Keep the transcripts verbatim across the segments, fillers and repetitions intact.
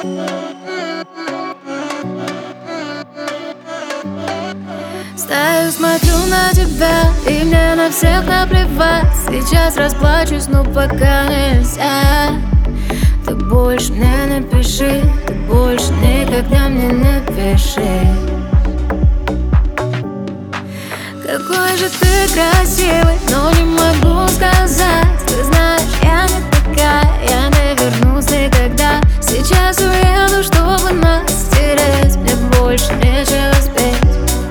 Стою, смотрю на тебя, и мне на всех наплевать. Сейчас расплачусь, но пока нельзя. Ты больше мне напиши, ты больше никогда мне напиши. Какой же ты красивый, но не могу сказать. Ты знаешь, я не такая, я не вернусь никогда. Сейчас уеду, чтобы нас стереть, мне больше нечего спеть.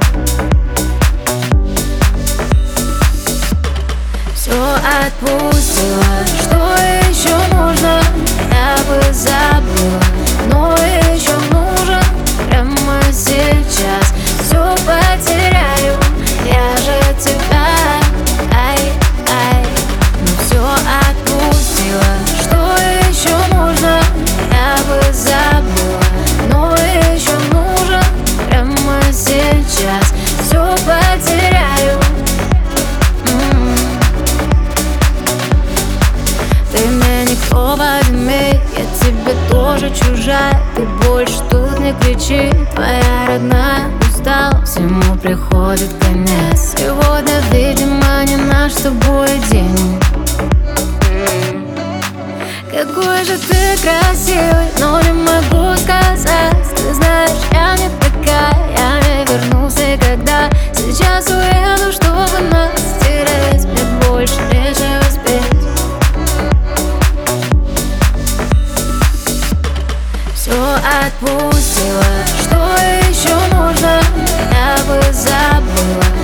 Все отпустила, что еще можно, я бы забыла, но еще нужен прямо сейчас. Все потеряю, я же тебя, ай, ай. Но все отпустила, что еще можно, я бы забыла, но еще нужен прямо сейчас. Все потеряю. Ты мне никто возьми, я тебе тоже чужая. Ты больше тут не кричи, твоя родная устала, всему приходит конец. Сегодня, видимо, не наш с тобой день. Какой же ты красивый, но не могу сказать. Ты знаешь, я не такая, я не вернусь никогда. Сейчас уеду, чтобы нас стереть, мне больше нечего спеть. Все отпустила, что еще можно, я бы забыла,